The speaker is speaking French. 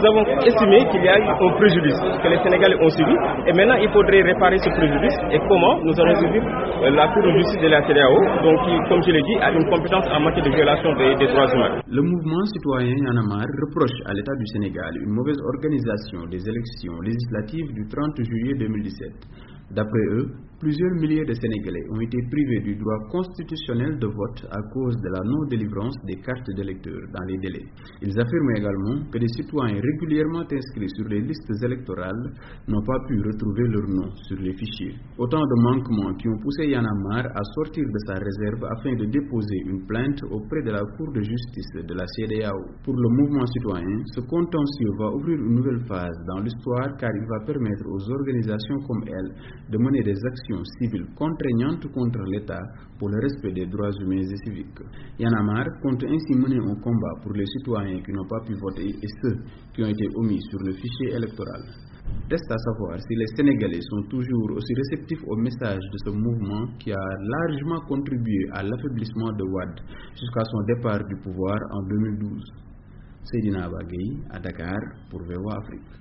avons estimé qu'il y a eu un préjudice que les Sénégalais ont subi et maintenant il faudrait réparer ce préjudice. Et comment? Nous allons saisir la Cour de justice de la CEDEAO, donc qui, comme je l'ai dit, a une compétence en matière de violation des droits humains. Le mouvement citoyen Y en a marre reproche à l'État du Sénégal une mauvaise organisation des élections législatives du 30 juillet 2017. D'après eux, plusieurs milliers de Sénégalais ont été privés du droit constitutionnel de vote à cause de la non-délivrance des cartes d'électeurs dans les délais. Ils affirment également que des citoyens régulièrement inscrits sur les listes électorales n'ont pas pu retrouver leur nom sur les fichiers. Autant de manquements qui ont poussé Y en a marre à sortir de sa réserve afin de déposer une plainte auprès de la Cour de justice de la CEDEAO. Pour le mouvement citoyen, ce contentieux va ouvrir une nouvelle phase dans l'histoire car il va permettre aux organisations comme elle de mener des actions civiles contraignantes contre l'État pour le respect des droits humains et civiques. Y en a marre compte ainsi mener un combat pour les citoyens qui n'ont pas pu voter et ceux qui ont été omis sur le fichier électoral. Reste à savoir si les Sénégalais sont toujours aussi réceptifs au message de ce mouvement qui a largement contribué à l'affaiblissement de Wade jusqu'à son départ du pouvoir en 2012. Seydina Bagay à Dakar pour VOA Afrique.